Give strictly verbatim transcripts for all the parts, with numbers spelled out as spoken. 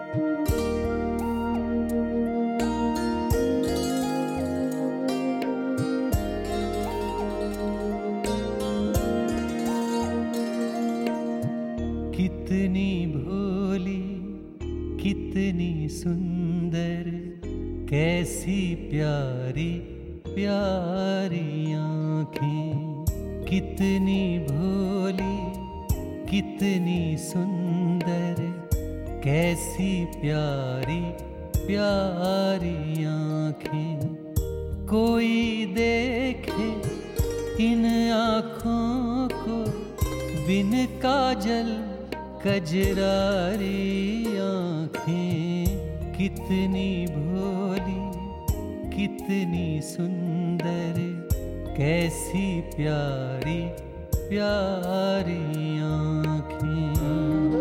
कितनी भोली कितनी सुंदर कैसी प्यारी प्यारी आँखें। कितनी भोली कितनी सुंदर कैसी प्यारी प्यारी आँखें। कोई देखे इन आँखों को बिन काजल कजरारी आँखें। कितनी भोली कितनी सुंदर कैसी प्यारी प्यारी आँखें।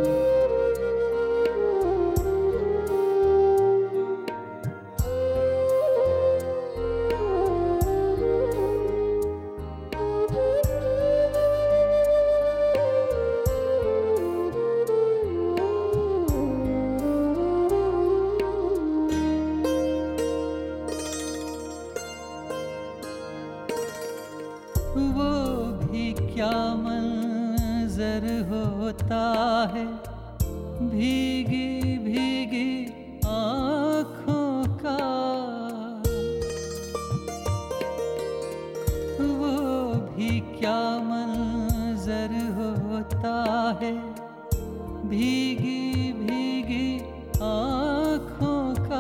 वो भी क्या मंजर होता है भीगी भीगी आँखों का। वो भी क्या मंजर होता है भीगी भीगी आँखों का।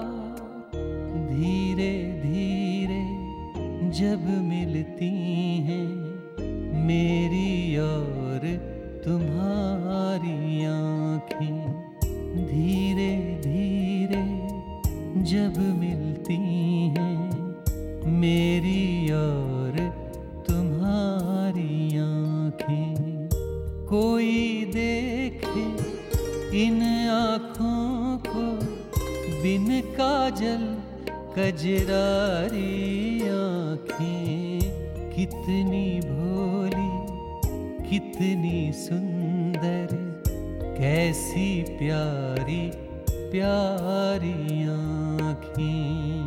धीरे धीरे जब मिलती हैं मेरी और तुम्हारी आँखें। धीरे धीरे जब मिलती हैं मेरी और तुम्हारी आँखें। कोई देखे इन आँखों को बिन काजल कजरारी आँखें। कितनी भोली कितनी सुंदर कैसी प्यारी प्यारी आँखें।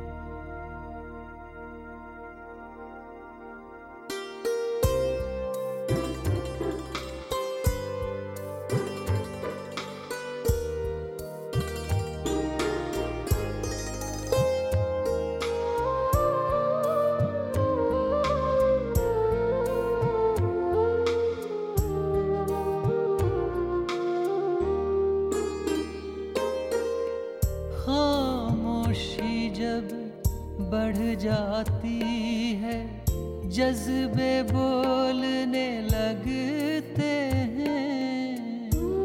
खामोशी जब बढ़ जाती है जज्बे बोलने लगते हैं।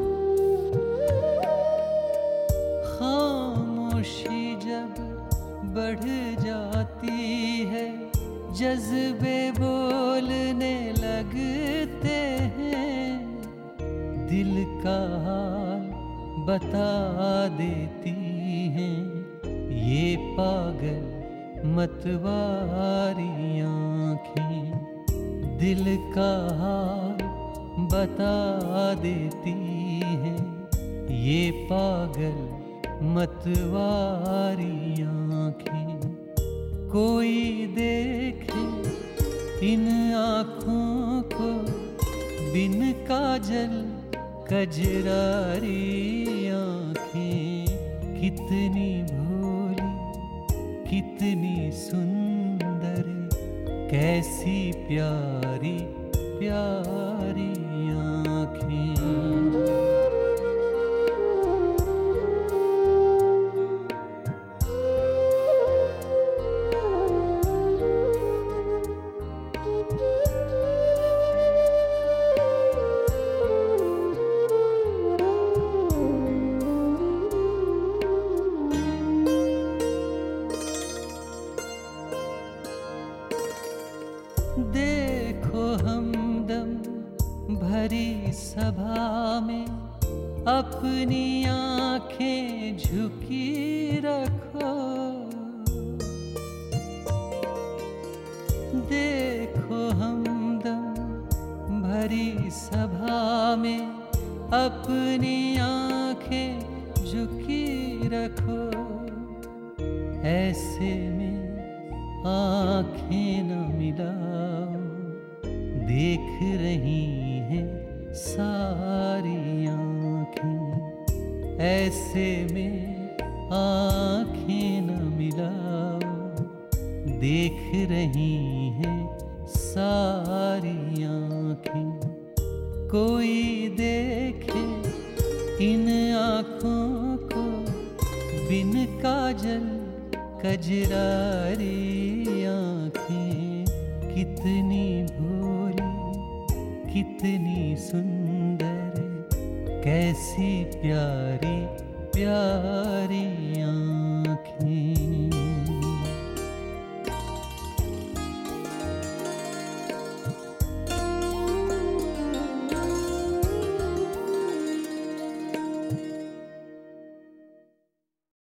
खामोशी जब बढ़ जाती है जज्बे बोलने लगते हैं। दिल का हाल बता देती हैं ये पागल मतवारी आँखें। दिल का हाल बता देती हैं ये पागल मतवारी आँखें। कोई देखे इन आँखों को बिन काजल कजरारी आँखें। कितनी भोली कितनी सुंदर कैसी प्यारी प्यारी आँखें। देखो हमदम भरी सभा में अपनी आँखें झुकी रखो। देखो हमदम भरी सभा में अपनी आँखें झुकी ऐसे में आँखें न मिलाओ, देख रही हैं सारी आँखें। ऐसे में आँखें न मिलाओ, देख रही हैं सारी आँखें। कोई देखे इन आँखों को बिन काजल कजरारी आँखें। कितनी भोली कितनी सुंदर, कैसी प्यारी प्यारी आँखें।